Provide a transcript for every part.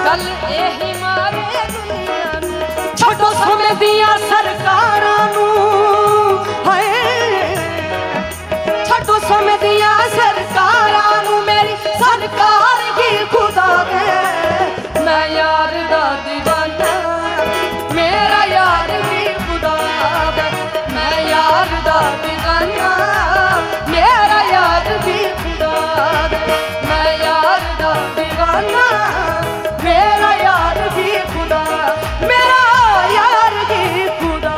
गल यही मारे दुनिया नूं। छोड़ो समय दिया सरकारां नूं, हाय छोड़ो समय दिया सरकारां नूं, मेरी सरकार की खुदा दे। मैं यार दा दीवाना, मेरा यार भी खुदा दे। मैं यार दा दीवाना, मेरा यार भी खुदा दे। मैं यार दा दीवाना, मेरा यार भी खुदा, मेरा यार भी खुदा।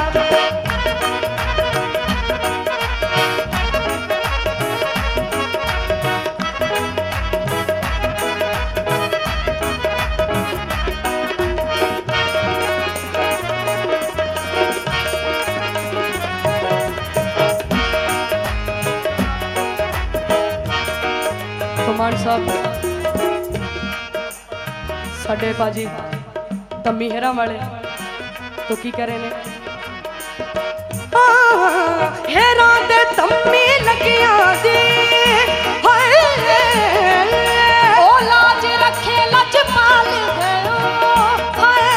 मान साहब साडे भाजी तम्मी हेरा वाले तो की करे ने हेरा दे तम्मी लगिया दी, हाय ओ लाज रखे लजपाल गयो। हाय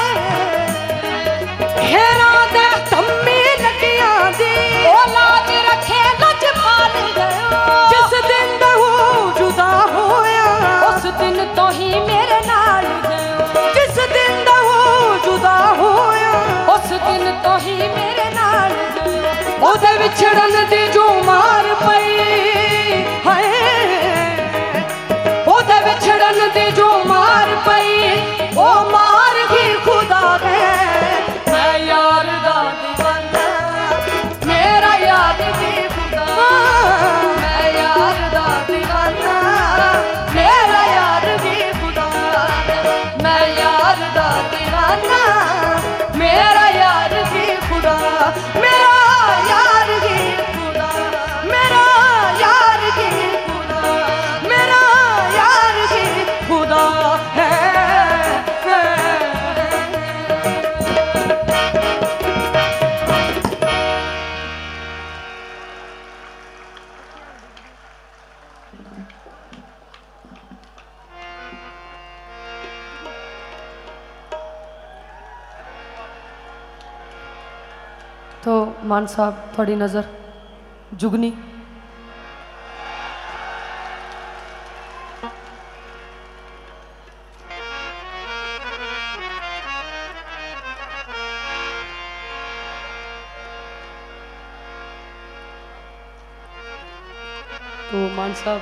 हेरा दे तम्मी लगिया दी, ओ लाज रखे लजपाल गयो। जिस दिन दा वो जुदा होया, उस दिन तो ही मेरे नाल गयो। जिस दिन दा वो जुदा होया, उस दिन तो ही मेरे नाल गयो। ओदे विछड़न दी जो मार पई, हाय ओदे विछड़न दी जो मार पई, ओ मार भी खुदा दे। मैं यार दा दीवाना, मेरा यार भी खुदा। मैं यार दा दीवाना, मेरा यार भी खुदा। मैं यार दा दीवाना, मेरा यार भी खुदा। मेरा यार भी खुदा, मेरा यार भी खुदा, मेरा यार भी खुदा है। तो मान साहब थोड़ी नज़र जुगनी तो मान साहब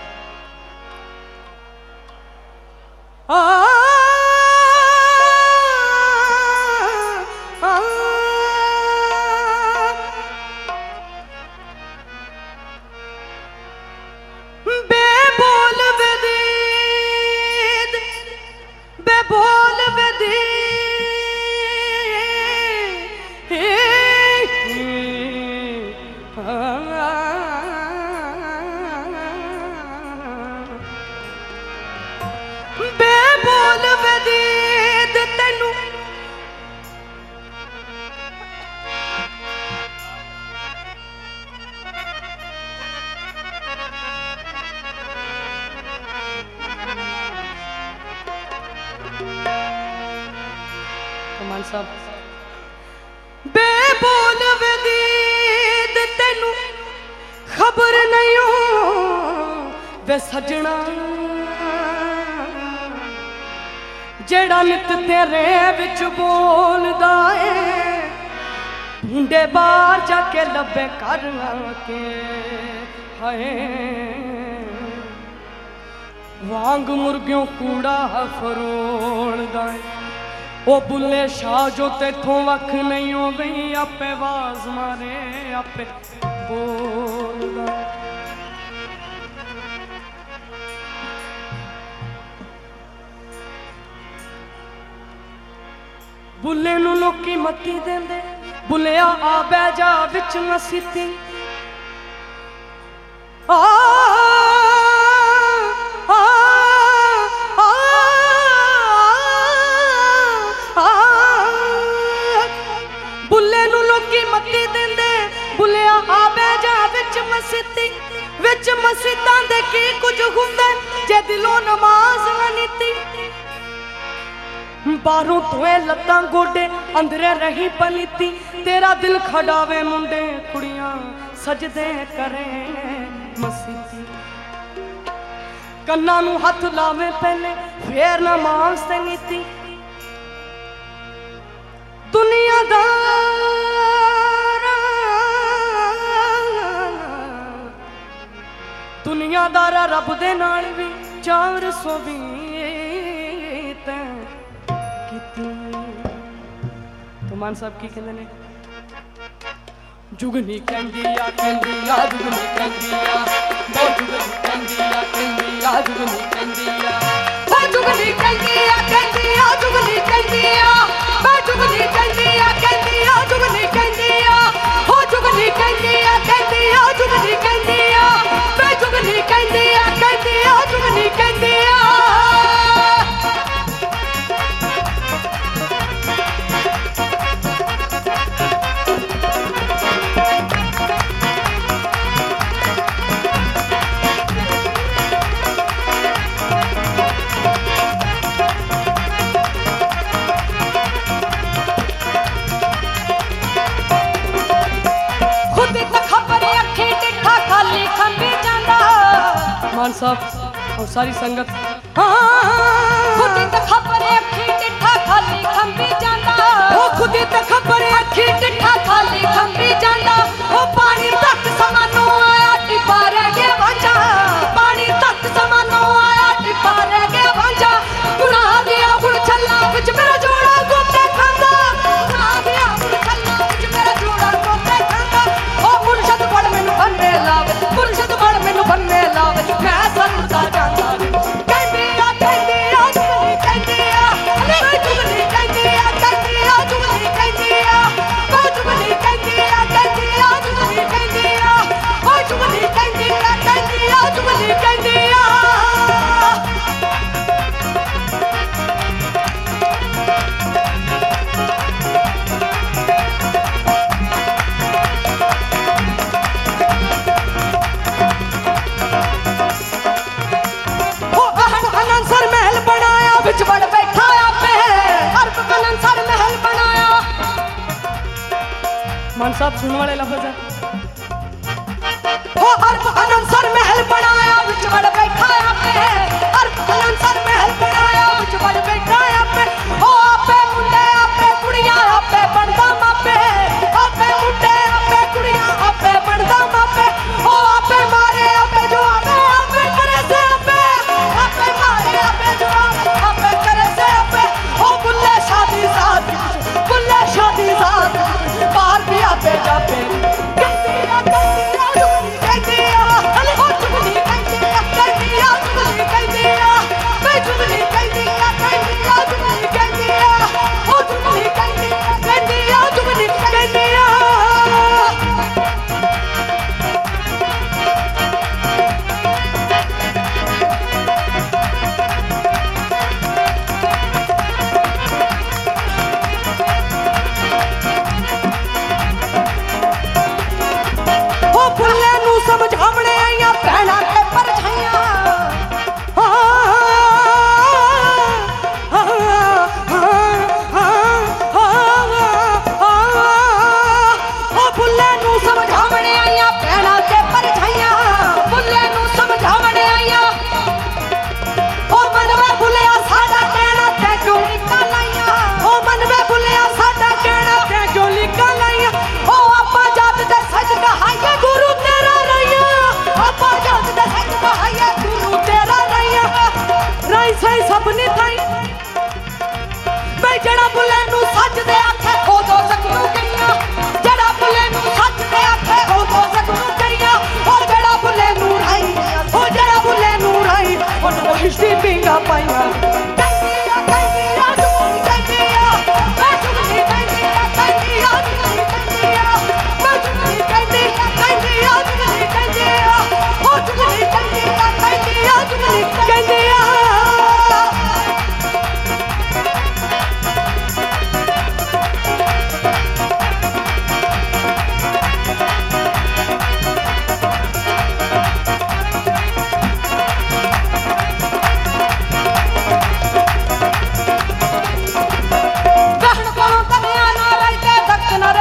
बेबोल बेदीद, बेबोल बेदीद, बेबोल बेदीद तेनू मान साहब बेबोल बेदीद तेनू खबर नहीं हो वे सजना, जेड़ा नित तेरे विच बोलदा है, ढूंढे बाहर जाके लभे कर के। हाय वांग मुर्गियों कूड़ा फरोड़दा है, ओ बुल्ले शाह जो तेथों वख नहीं हो गई, आपे आवाज मारे आपे बोलदा। बुल्ले नू लोकी मत्ती देंदे, बुलिया आ बह जा विच मसीती। बुल्ले नू लोकी मत्ती देंदे, बुलिया आ बह जा विच मसीती। विच मसीतां दे की कुछ हुंदा जे दिलों नमाज ना नीती। बाहरों तोए लत्तां गोडे अंदरे रही पलीती तेरा दिल खड़ावे मुंडे कुड़ियां सजदे करे मसीती कन्ना नू हथ लावे पहले फेर नमाज ते नीती दुनियादारा रब दे नाल भी 420 तो मान साहब की कहते ने जुगनी कंदिया कंदिया जुगनी कंदिया वो जुगनी कंदिया कंदिया जुगनी कंदिया वो जुगनी कंदिया कंदिया जुगनी कंदिया वो जुगनी कंदिया कंदिया जुगनी कंदिया वो जुगनी कंदिया कंदिया जुगनी कंदिया वो जुगनी कंदिया कंदिया जुगनी कंदिया मान साहब और सारी संगत खुदी ते खबर अखी डिठा खाली खंबी जांदा ओ खुदी ते खबर अखी डिठा खाली खंबी जांदा ओ पानी तक समानो आया टिपा रह गया वांझा पानी तक समानो आया टिपा रह गया वांझा गुनाह दिया गुण छल्ला विच मेरा जोड़ा गोते खांदा गुनाह दिया गुण छल्ला विच मेरा जोड़ा गोते खांदा ओ मुर्शद बड़ मैनू बन्ने लावे मुर्शद बड़ मैनू बन्ने लावे मैं सनदा जांदा कंदिया कंदिया जुगनी कंदिया अरे जुगनी कंदिया कंदिया जुगनी कंदिया ओ जुगनी कंदिया कंदिया जुगनी कंदिया ओ जुगनी कंदिया कंदिया जुगनी कंदिया बड़ बैठा पे अर्ब कनंसर महल बनाया मान साहब सुनने वाले लफ्ज है ओ अर्ब कनंसर महल बनाया विच बड़ बैठा पे अर्ब कनंसर महल बनाया विच बड़ बैठा पे ओ आपे मुंडे आपे कुड़ियां आपे बनदा मापे आपे मुंडे आपे कुड़ियां आपे बनदा मापे ओ आपे मारे आपे जो आपे करे से आपे मारे आपे जो आपे करे से आपे ओ बुल्ले शादी साथ बुल्ले शादी साथ बाहर भी आपे जापे कंदिया कंदिया जुगनी कंदिया अरे ओ जुगनी कंदिया कंदिया जुगनी कंदिया मैं जुगनी कंदिया कंदिया जुगनी कंदिया ओ जुगनी कंदिया कंदिया जुगनी कंदिया बुल्ले नू समझावने आईया भैणा के परछाइयां बुल्ले नू समझावने आईया भैणा के परछाइयां बुल्ले नू समझावने आईया ओ मन में बुलिया साडा कहना ते क्यों लिखा लाइया ओ मन में बुलिया साडा कहना ते क्यों लिखा लाइया ओ आपा जात दे सच कहाइए गुरु तेरा रैया आपा जात दे सच कहाइए गुरु तेरा रैया राई सही सबनी ताई मैं जड़ा बुले